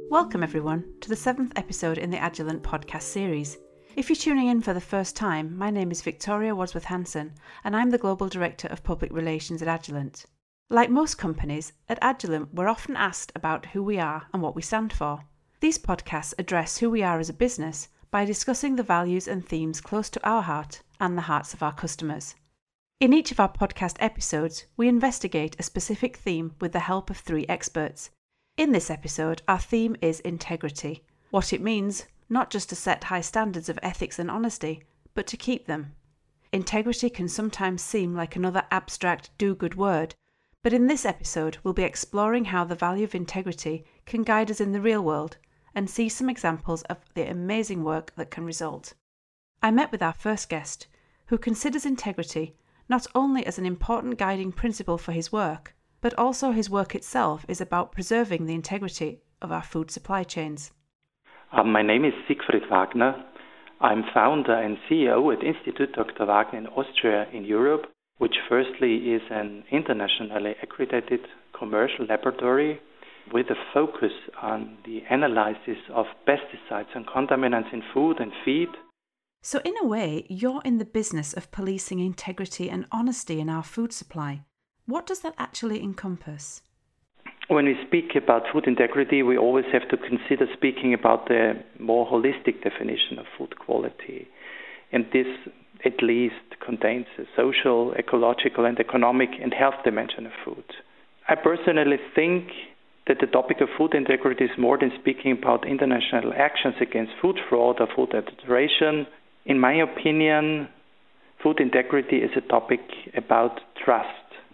Welcome everyone to the 7th episode in the Agilent podcast series. If you're tuning in for the first time, my name is Victoria Wadsworth-Hanson and I'm the Global Director of Public Relations at Agilent. Like most companies, at Agilent we're often asked about who we are and what we stand for. These podcasts address who we are as a business by discussing the values and themes close to our heart and the hearts of our customers. In each of our podcast episodes, we investigate a specific theme with the help of 3 experts. In this episode, our theme is integrity. What it means, not just to set high standards of ethics and honesty, but to keep them. Integrity can sometimes seem like another abstract do-good word, but in this episode we'll be exploring how the value of integrity can guide us in the real world and see some examples of the amazing work that can result. I met with our first guest, who considers integrity not only as an important guiding principle for his work, but also his work itself is about preserving the integrity of our food supply chains. My name is Siegfried Wagner. I'm founder and CEO at Institut Dr. Wagner in Austria in Europe, which firstly is an internationally accredited commercial laboratory with a focus on the analysis of pesticides and contaminants in food and feed. So in a way, you're in the business of policing integrity and honesty in our food supply. What does that actually encompass? When we speak about food integrity, we always have to consider speaking about the more holistic definition of food quality. And this at least contains a social, ecological, and economic and health dimension of food. I personally think that the topic of food integrity is more than speaking about international actions against food fraud or food adulteration. In my opinion, food integrity is a topic about trust.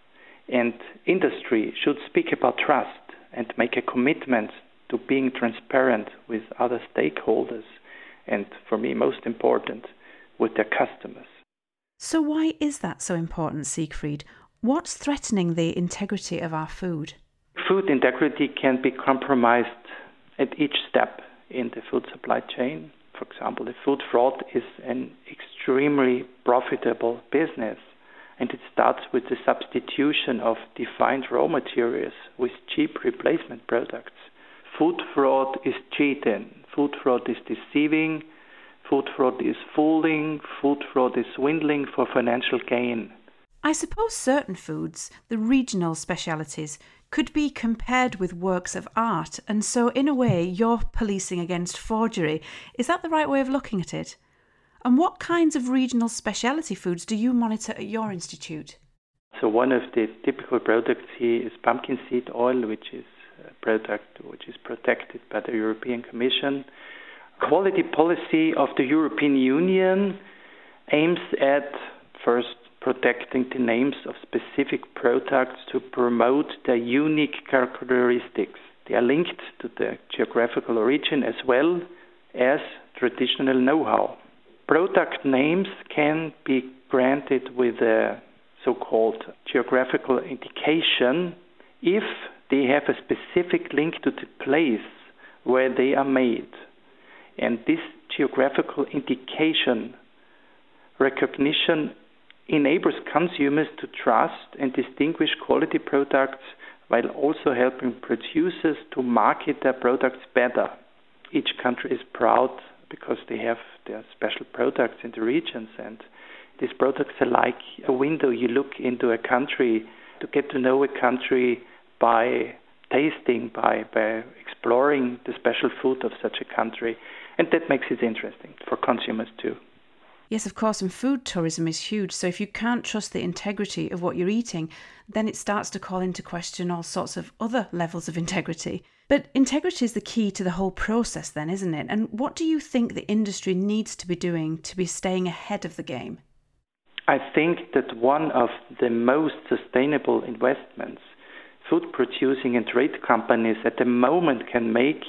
And industry should speak about trust and make a commitment to being transparent with other stakeholders and, for me, most important, with their customers. So why is that so important, Siegfried? What's threatening the integrity of our food? Food integrity can be compromised at each step in the food supply chain. For example, the food fraud is an extremely profitable business. And it starts with the substitution of defined raw materials with cheap replacement products. Food fraud is cheating, food fraud is deceiving, food fraud is fooling, food fraud is swindling for financial gain. I suppose certain foods, the regional specialities, could be compared with works of art, and so in a way you're policing against forgery. Is that the right way of looking at it? And what kinds of regional specialty foods do you monitor at your institute? So one of the typical products here is pumpkin seed oil, which is a product which is protected by the European Commission. Quality policy of the European Union aims at first protecting the names of specific products to promote their unique characteristics. They are linked to the geographical origin as well as traditional know-how. Product names can be granted with a so-called geographical indication if they have a specific link to the place where they are made. And this geographical indication recognition enables consumers to trust and distinguish quality products while also helping producers to market their products better. Each country is proud because they have their special products in the regions, and these products are like a window. You look into a country to get to know a country by tasting, by exploring the special food of such a country, and that makes it interesting for consumers too. Yes, of course, and food tourism is huge, so if you can't trust the integrity of what you're eating, then it starts to call into question all sorts of other levels of integrity. But integrity is the key to the whole process then, isn't it? And what do you think the industry needs to be doing to be staying ahead of the game? I think that one of the most sustainable investments food producing and trade companies at the moment can make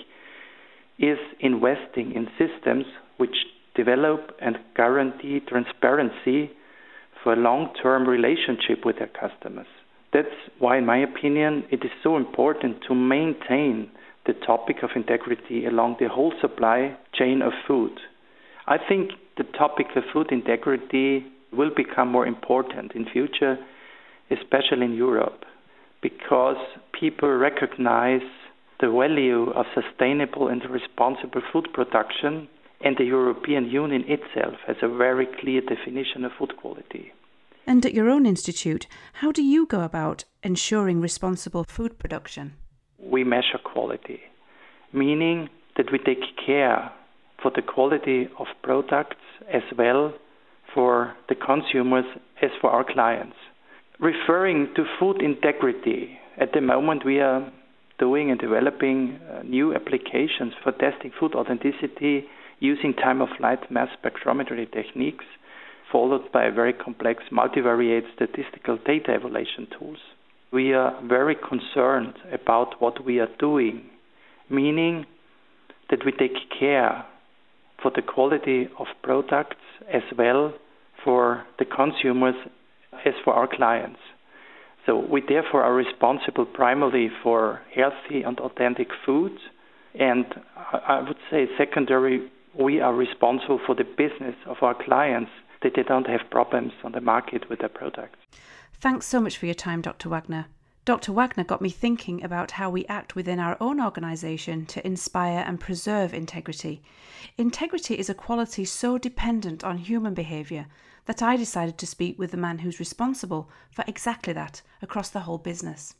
is investing in systems which develop and guarantee transparency for a long-term relationship with their customers. That's why, in my opinion, it is so important to maintain the topic of integrity along the whole supply chain of food. I think the topic of food integrity will become more important in future, especially in Europe, because people recognize the value of sustainable and responsible food production, and the European Union itself has a very clear definition of food quality. And at your own institute, how do you go about ensuring responsible food production? We measure quality, meaning that we take care for the quality of products as well for the consumers as for our clients. Referring to food integrity, at the moment we are doing and developing new applications for testing food authenticity using time-of-flight mass spectrometry techniques, followed by very complex multivariate statistical data evaluation tools. We are very concerned about what we are doing, meaning that we take care for the quality of products as well for the consumers as for our clients. So we therefore are responsible primarily for healthy and authentic foods, and I would say secondary, we are responsible for the business of our clients, that they don't have problems on the market with their products. Thanks so much for your time, Dr. Wagner. Dr. Wagner got me thinking about how we act within our own organisation to inspire and preserve integrity. Integrity is a quality so dependent on human behaviour that I decided to speak with the man who's responsible for exactly that across the whole business.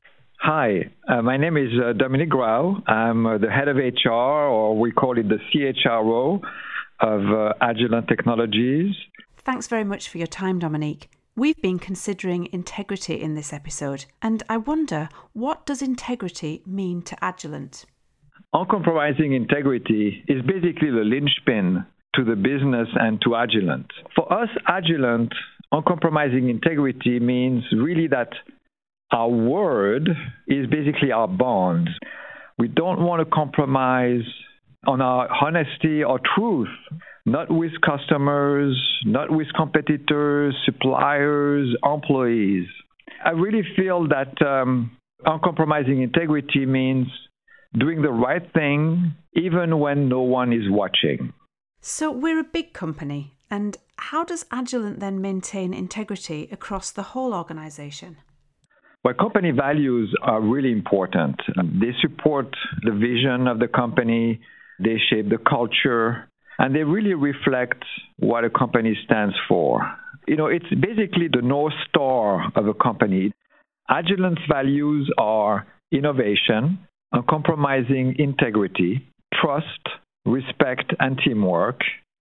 Hi, my name is Dominique Grau. I'm the head of HR, or we call it the CHRO of Agilent Technologies. Thanks very much for your time, Dominique. We've been considering integrity in this episode, and I wonder, what does integrity mean to Agilent? Uncompromising integrity is basically the linchpin to the business and to Agilent. For us, Agilent, uncompromising integrity means really that our word is basically our bond. We don't want to compromise on our honesty or truth, not with customers, not with competitors, suppliers, employees. I really feel that uncompromising integrity means doing the right thing even when no one is watching. So we're a big company, and how does Agilent then maintain integrity across the whole organisation? Well, company values are really important. They support the vision of the company, they shape the culture, and they really reflect what a company stands for. You know, it's basically the North Star of a company. Agilent's values are innovation, uncompromising integrity, trust, respect and teamwork,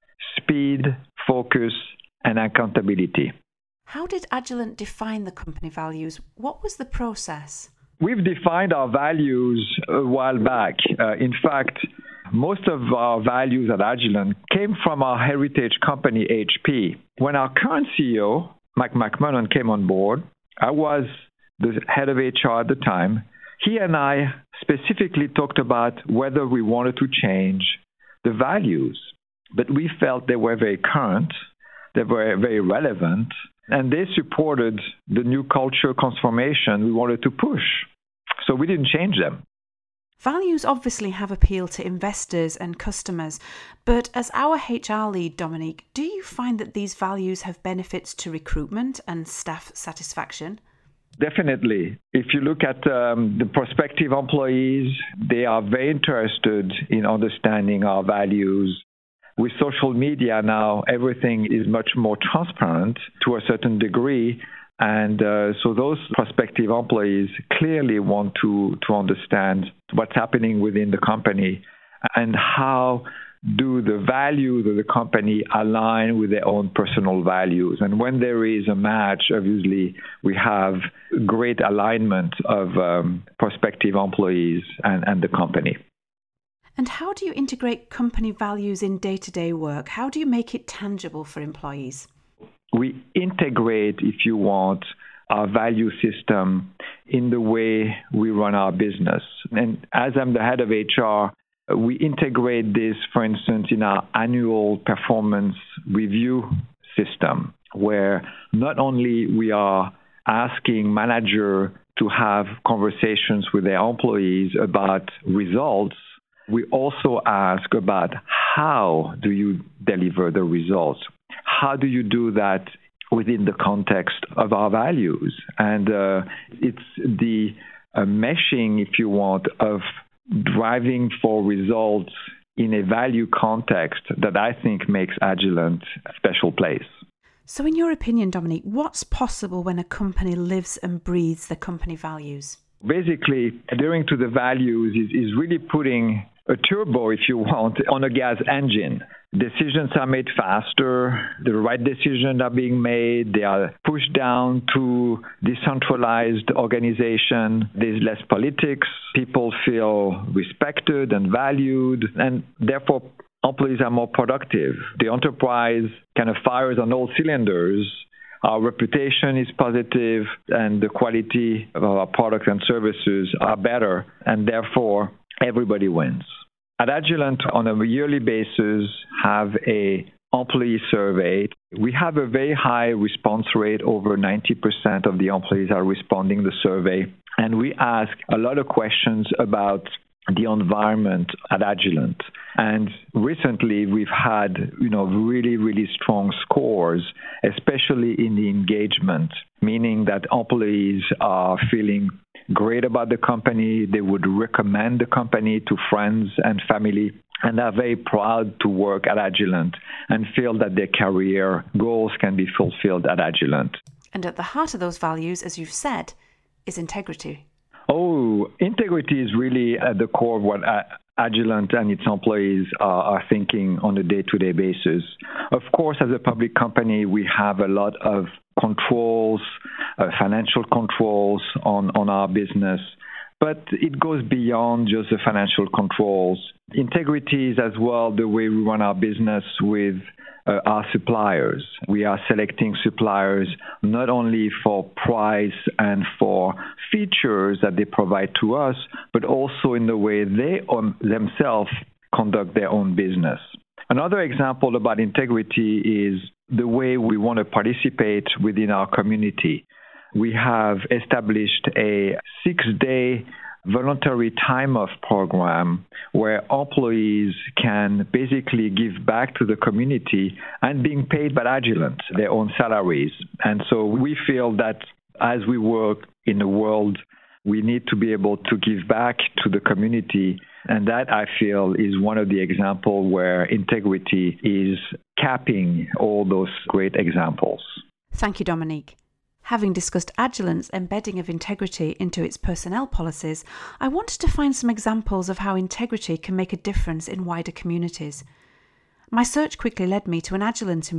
speed, focus, and accountability. How did Agilent define the company values? What was the process? We've defined our values a while back. In fact, most of our values at Agilent came from our heritage company, HP. When our current CEO, Mike McMullen, came on board, I was the head of HR at the time. He and I specifically talked about whether we wanted to change the values, but we felt they were very current, they were very relevant, and they supported the new culture transformation we wanted to push. So we didn't change them. Values obviously have appeal to investors and customers, but as our HR lead, Dominique, do you find that these values have benefits to recruitment and staff satisfaction? Definitely. If you look at the prospective employees, they are very interested in understanding our values. With social media now, everything is much more transparent to a certain degree. And so those prospective employees clearly want to understand what's happening within the company and how do the values of the company align with their own personal values. And when there is a match, obviously, we have great alignment of prospective employees and the company. And how do you integrate company values in day-to-day work? How do you make it tangible for employees? We integrate, if you want, our value system in the way we run our business. And as I'm the head of HR, we integrate this, for instance, in our annual performance review system, where not only we are asking manager to have conversations with their employees about results, we also ask about how do you deliver the results? How do you do that within the context of our values? And it's the meshing, if you want, of driving for results in a value context that I think makes Agilent a special place. So in your opinion, Dominique, what's possible when a company lives and breathes the company values? Basically, adhering to the values is really putting a turbo, if you want, on a gas engine. Decisions are made faster, the right decisions are being made, they are pushed down to decentralized organization, there's less politics, people feel respected and valued, and therefore employees are more productive. The enterprise kind of fires on all cylinders. Our reputation is positive, and the quality of our products and services are better, and therefore everybody wins. At Agilent, on a yearly basis, have a employee survey. We have a very high response rate. Over 90% of the employees are responding to the survey. And we ask a lot of questions about the environment at Agilent. And recently, we've had, really, really strong scores, especially in the engagement, meaning that employees are feeling great about the company. They would recommend the company to friends and family, and are very proud to work at Agilent and feel that their career goals can be fulfilled at Agilent. And at the heart of those values, as you've said, is integrity. Oh, integrity is really at the core of what Agilent and its employees are thinking on a day-to-day basis. Of course, as a public company, we have a lot of controls, financial controls on our business, but it goes beyond just the financial controls. Integrity is as well the way we run our business with our suppliers. We are selecting suppliers not only for price and for features that they provide to us, but also in the way they themselves conduct their own business. Another example about integrity is the way we want to participate within our community. We have established a 6-day voluntary time off program where employees can basically give back to the community and being paid by Agilent their own salaries. And so we feel that as we work in the world, we need to be able to give back to the community. And that, I feel, is one of the examples where integrity is capping all those great examples. Thank you, Dominique. Having discussed Agilent's embedding of integrity into its personnel policies, I wanted to find some examples of how integrity can make a difference in wider communities. My search quickly led me to an Agilent